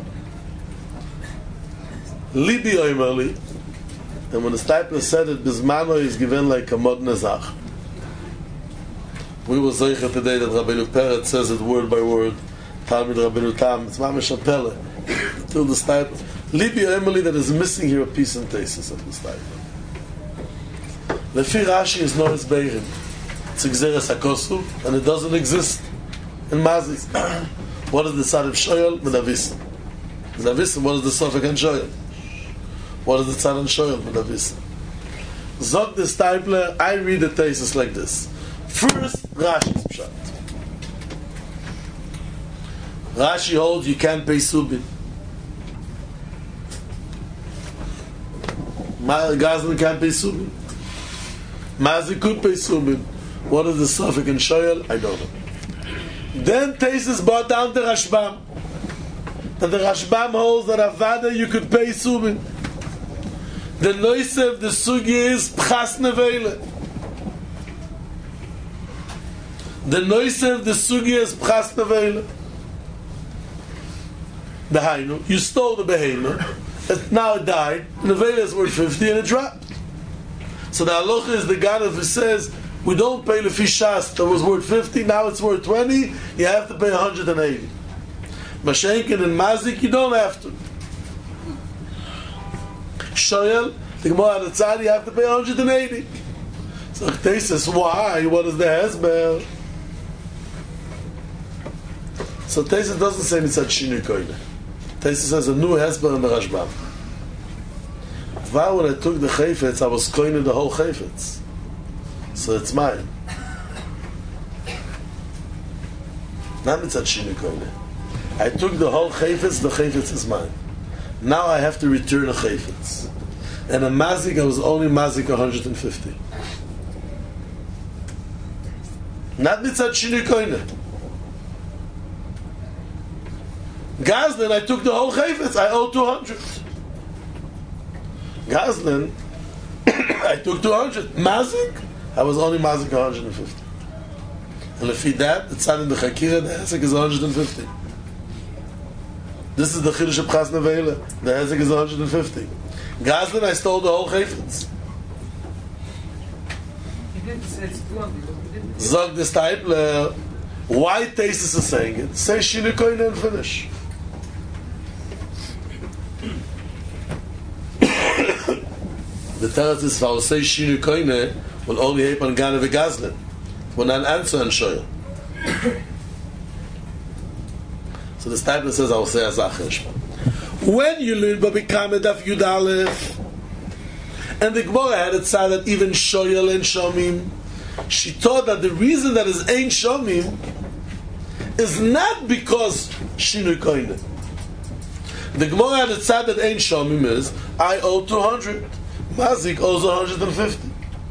Libi Oimerli. And when the Stipler said it, Bismano is given like a modern Zach. We will say today that Rabbeinu Peretz says it word by word. Talmud Rabbeinu Tam. It's Mamash Apele. Till the Stipler. Libi Oimerli, that is missing here a piece in Taisus of the Stipler. Lefi Rashi is no Esbeirim. It's Gzeras HaKosuv, and it doesn't exist in Mazik. What is the side of Shoyal? Medavisim. Medavisim, what is the Sofek and Shoyal? What is the side of Shoyal? Medavisim. Zog the Stipler, I read the Taisus like this. First, Rashi's Pshat. Rashi holds you can't pay Subin. Gazlan can't pay Subin. Mazik could pay Subin. What is the Sofek and Shoyal? I don't know. Then Taisus brought down the Rashbam. And the Rashbam holds that Avada you could pay Subin. The Noisev, the Sugi is Pchas Nevele. The Noisev, the Sugi is Pchas Nevele. The Hainu, you stole the Behemoth, now it died, Nevele is worth 50 and it dropped. So the halacha is the Ganev who says, we don't pay the Fishas that was worth 50, now it's worth 20, you have to pay 180. Mashenkin and Mazik, you don't have to. Shoyal, the Gemara on the side, you have to pay 180. So they says, why? What is the Hezber? So Taisus doesn't say Mitzad Shinu Koine. Taisus says a new Hezber in the Rashbam. Why when I took the Chayfetz, I was koine the whole Chayfetz. So it's mine. Not mitzat shinu koine. I took the whole chayfetz, the chayfetz is mine. Now I have to return a chayfetz. And a mazik, I was only mazik 150. Not mitzat shinu koine. Gazlan, I took the whole chayfetz, I owe 200. Gazlan, I took 200. Mazik, I was only mazik 150. And if he that, it's not in the chakira, the hesek is 150. This is the chiddush of Chas Nevela. The hesek is 150. Gazlan, I stole the whole chayfetz. He didn't say it's 200. Zog this type, why Tesis is saying it? Say shinu koine and finish. The teretz is, if I will say shinu koine, will only happen on Gane v'Gazlan. Will not answer on Shoyal. So the type says, I will say as Achashma. When you learn Babikame Daf Yud Aleph, and the Gemara had it said that even Shoyal and Shomim, she thought that the reason that is Ein Shomim is not because Shinu Koine. The Gemara had it said that Ein Shomim is, I owe 200. Mazik owes 150.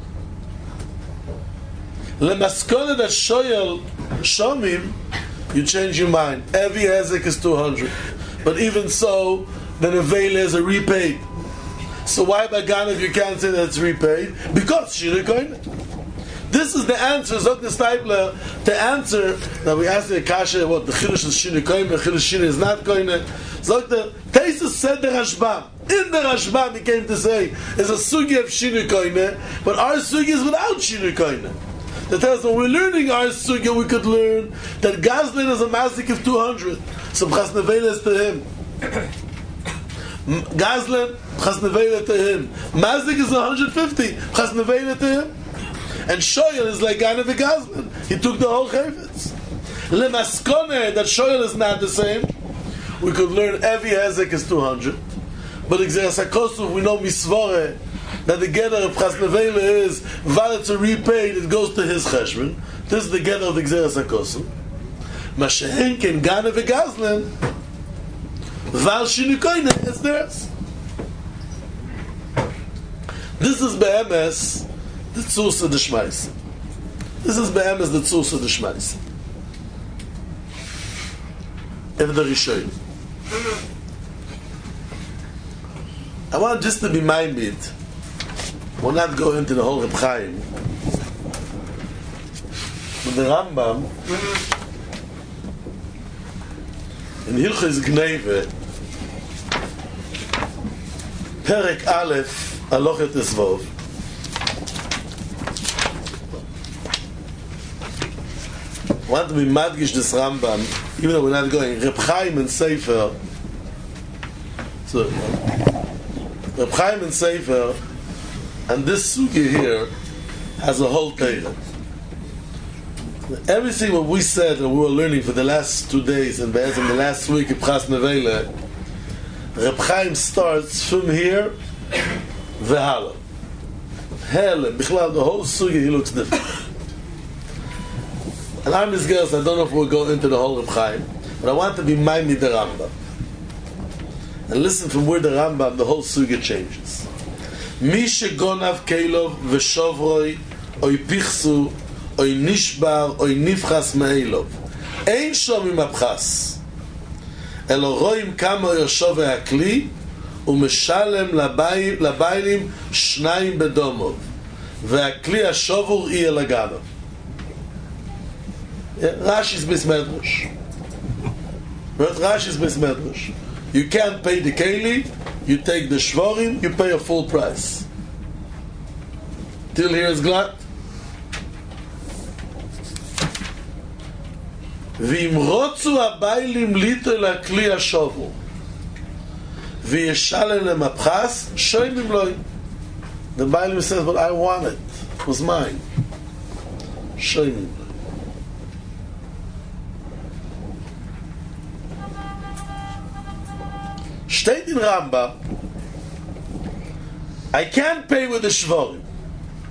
Lemaskona that Shoyal Shomim, you change your mind. Every hezek is 200. But even so, the Nevela is a repaid. So why by Ganav you can't say that it's repaid? Because Shinu Koine. This is the answer, Zok the Stipler, the answer that we asked the Akasha, what the Chiddush is Shinu Koine, the Chiddush Shinu is not Koine. Zok the Tesis said the Rashbam. In the Rashbam he came to say, is a sugi of Shinu Koine, but our sugi is without Shinu Koine. That tells us when we're learning our sugya, we could learn that Gazlan is a mazik of 200. So Chas Nevela is to him. Gazlan, Chas Nevela to him. Mazik is 150. Chas Nevela to him. And Shoyal is like Gane v'Gazlan. He took the whole chayfetz. Lemaskone, that Shoyal is not the same. We could learn every hezek is 200. But Xeras HaKosuf, we know Misvore, that the gather of Chas Nevela is valid to repaid, it goes to his cheshbon. This is the gather of the Xeras HaKosuf. Mashehen ken Gane v'Gazlan, Val Shinu Koine, it's theirs. This is Be'emes, the Tzusa D'Shmais. This is Be'emes, the Tzusa D'Shmais. If the Rishoyim. I want just to be minded. We'll not go into the whole Reb Chaim. But the Rambam, in Hilchos Gneve, Perek Aleph, Alochet Esvov, I want to be madgish this Rambam, even though we're not going. Reb Chaim and Sefer, so Reb Chaim and Sefer, and this sugi here has a whole Torah. Everything what we said and we were learning for the last 2 days and in the last week of Chas Nevela, Reb Chaim starts from here, Vehala. Hell, Bichlal, the whole sugi he looks different. And I'm his girls, I don't know if we'll go into the whole Reb Chaim, but I want to be minded the Rambam. And listen from where the Rambam, the whole sugi changes. Mi shegonav keilov v'shovroi oy pichsu oy nishbar oy nifchas me'elov ein shomim abchas elo roim kama yoshov ha'kli u'meshalem labaylim shnayim bedomov ve'akli ha'shovur iye laganav. Rashi's Bismedrush. Rashi's Bismedrush. You can't pay the keli, you take the shvorim, you pay a full price. Till here is glad. V'imrotzu abaylim lito lakli hashovu v'yeshalem lemapchas shoymim loy. The baylim says, but I want it. It was mine. Shoymim loy. Steht in Rambam, I can't pay with the shvorim.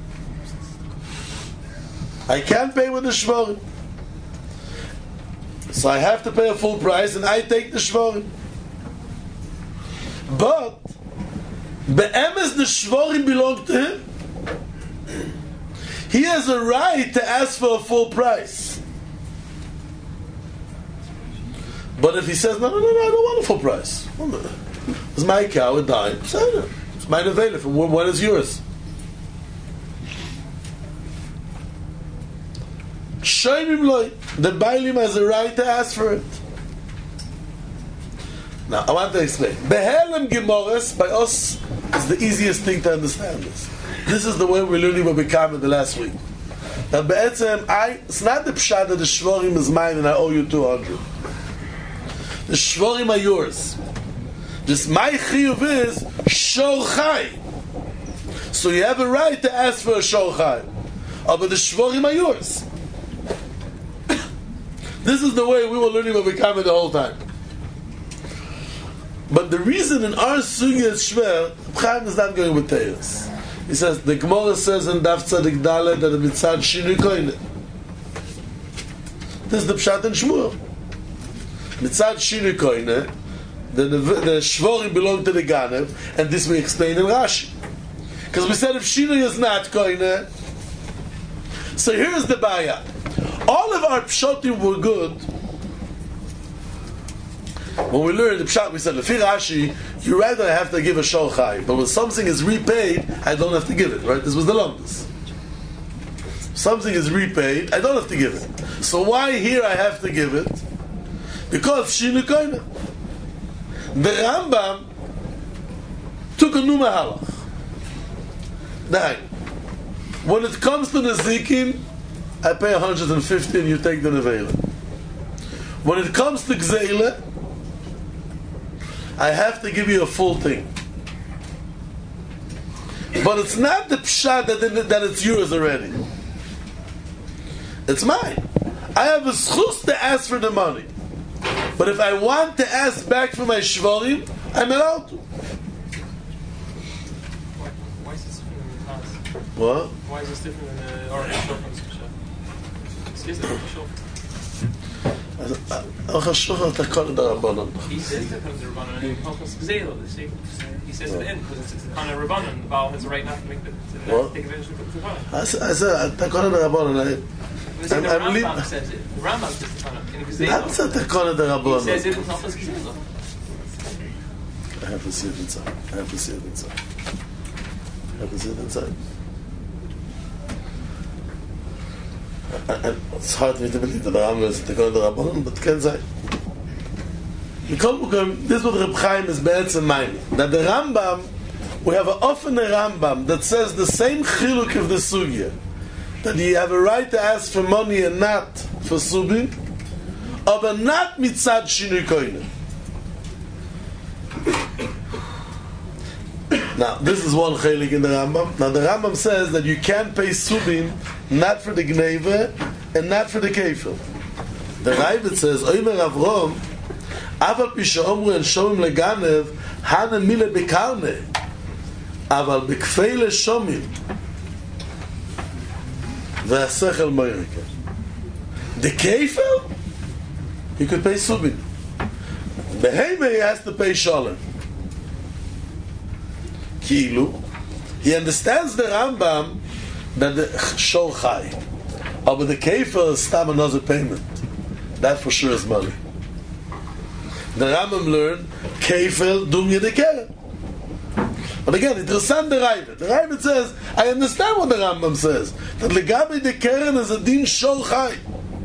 I can't pay with the shvorim. So I have to pay a full price and I take the shvorim. But be'emes the shvorim belong to him. He has a right to ask for a full price. But if he says, no, I don't want a full price. It's my cow, a dime. It's mine available. When is yours? The Bailim has a right to ask for it. Now, I want to explain. Behelem Gemores, by us, is the easiest thing to understand this. This is the way we're learning what we came in the last week. That be'etzem, it's not the pshat that the shvorim is mine and I owe you 200. The shvorim are yours. Just my chiyuv is shor chai. So you have a right to ask for a shor chai. But the shvorim are yours. This is the way we were learning what we came in the whole time. But the reason in our sugya is shver, Chaim is not going with Teos. He says, the Gemara says in Daf Tzadik Dalet that the mitzad shinu koine. This is the Pshat and Shmuel. Mitzad shinu koine, the shvorim belong to the Ganev, and this we explain in Rashi. Because we said if shinu is not koine, so here's the baya. All of our pshatim were good. When we learned the pshat, we said, Lefi Rashi, you rather have to give a shor chai, but when something is repaid, I don't have to give it, right? This was the longest. Something is repaid, I don't have to give it. So why here I have to give it? Because shinu koine. The Rambam took a new mahalach. Now, when it comes to the zikin, I pay 150 and you take the nevela. When it comes to gzeile, I have to give you a full thing. But it's not the pshat that it's yours already. It's mine. I have a schus to ask for the money. But if I want to ask back for my shvorim, I'm allowed to. Why is this different than the past? What? Why is this different than the Aruch HaShulchan? Is the Aruch HaShulchan? Aruch HaShulchan Takon D'Rabbanan. He says Takon D'Rabbanan and Hilchos Gzeil. He says at the end because it's Takon D'Rabbanan. The Baal has a right not to make the take advantage of the Takon. I said Takon D'Rabbanan. The Rambam says it. The Rambam says Takon. Not said Takon D'Rabbanan. He says it in Hilchos Gzeil. I have to see it inside. It's hard for me to believe that the Rambam is Takon D'Rabbanan, but it can say. This is what Reb Chaim is be'etzem mine. That the Rambam, we have an often a Rambam that says the same chiluk of the sugya, that you have a right to ask for money and not for subin, but not mitzad shinui koine. Now, this is one chelik in the Rambam. Now, the Rambam says that you can't pay subin not for the gneva and not for the kefil. The Ravid says, Oimer Avrom, Aval Pisha Omru and Shomim Leganev, Hana Mile Bekarne, Aval Bekfeile Shomim, Ve'asechel Moirike. The kefil, he could pay subin. Beheme, he has to pay shalom. Kilu, he understands the Rambam that the shor chai, but the kefir is stam another payment. That for sure is money. The Rambam learned kefir dumya de keren. But again, interessant the Ravid. The Ravid says, I understand what the Rambam says, that legabe de keren is a din shor chai.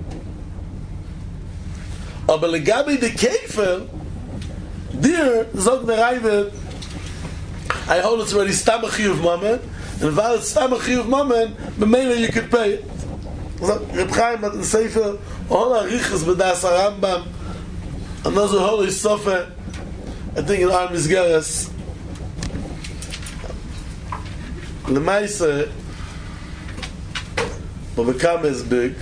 But legabe de kefir, there zog the Ravid, I hold it's already stam a chiyuv mammon, and while it's stam a chiyuv mammon, b'meila you could pay it. So Reb Chaim at the Sefer, all arichas b'das Rambam, another holy sofa, I think in our Mizgeres, L'maisa, Bobekame is big,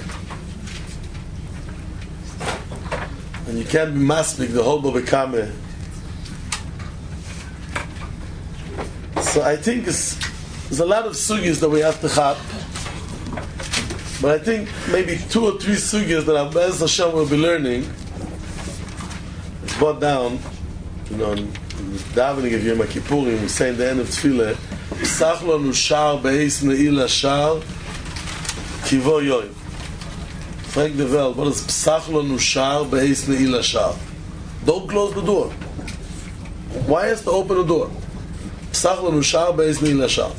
and you can't be masbig the whole Bobekame. So I think there's a lot of sugyas that we have to chap, but I think maybe 2 or 3 sugyas that Be'ez Hashem will be learning brought down, in davening of Yom Kippurim, we say in the end of Tefillah, Psach lanu shar beis ne'ila shar kivo yoim. Frank de Velde, what is Psach lanu shar beis ne'ila shar? Don't close the door. Why has to open the door? Psach lanu shar beis ne'ila shar.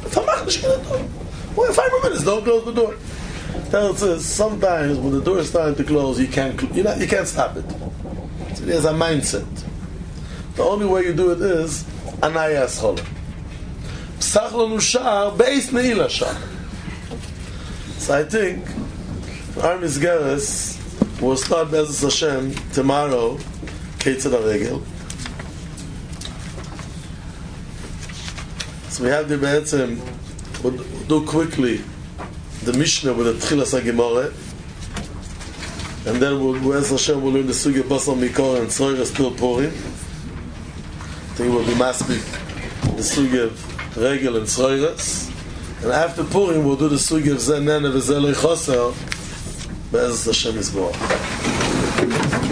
Why 5 more minutes? Don't close the door. Sometimes when the door is starting to close, you can't stop it. So there's a mindset. The only way you do it is anaya aschola. Psach lanu shar beis ne'ila shar. So I think our Misgeres will start Be'ezus Hashem tomorrow, Ketzad HaRegel. So we have the Be'etzim, we'll do quickly the Mishnah with the Tchilas HaGemorah, and then Be'ezus Hashem will learn the Sugya Basar Mikor and Tzroiras Pil Purim. I think it will be Maspik, the Sugya Regel and Tzroiras. And after Purim we'll do the Sugya of Zeh Nene V'Zeh Lo Choser, Be'ezus Hashem Yisborach.